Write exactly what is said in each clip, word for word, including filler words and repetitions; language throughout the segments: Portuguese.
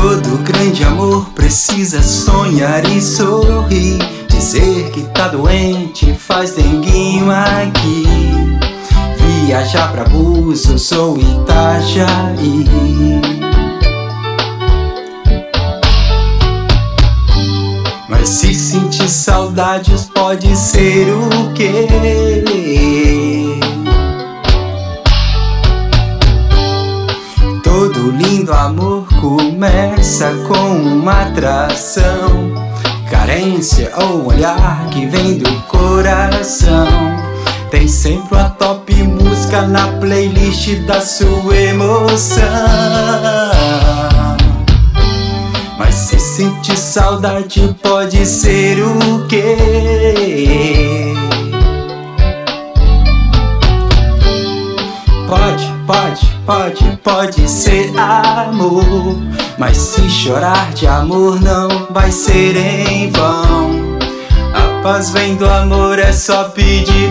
Todo grande amor precisa sonhar e sorrir. Dizer que tá doente faz denguinho aqui. Viajar pra Búzios ou Itajaí. Mas se sentir saudades pode ser o quê? Todo lindo amor começa com uma atração, carência ou olhar que vem do coração. Tem sempre uma top música na playlist da sua emoção. Mas se sentir saudade pode ser o quê? Pode, pode, pode, pode ser amor. Mas se chorar de amor não vai ser em vão. A paz vem do amor, é só pedir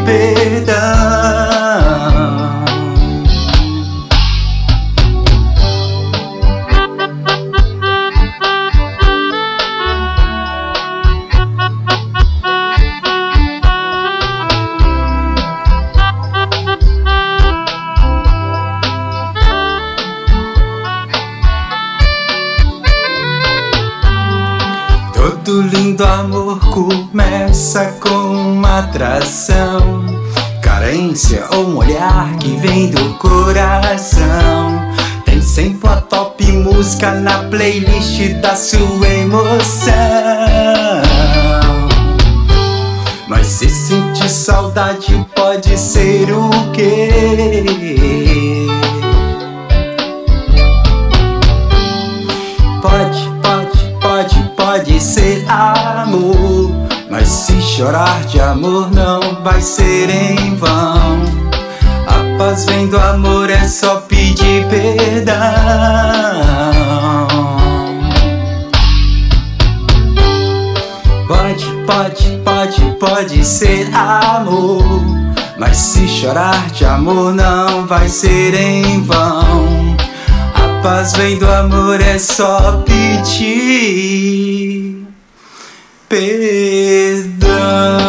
perdão. Todo lindo amor começa com uma atração, carência ou um olhar que vem do coração. Tem sempre uma top música na playlist da sua emoção. Mas se sentir saudade pode ser o quê? Pode, pode, pode, pode ser amor. Mas se chorar de amor não vai ser em vão. A paz vem do amor, é só pedir perdão. Pode, pode, pode, pode ser amor. Mas se chorar de amor não vai ser em vão. A paz vem do amor, é só pedir perdão.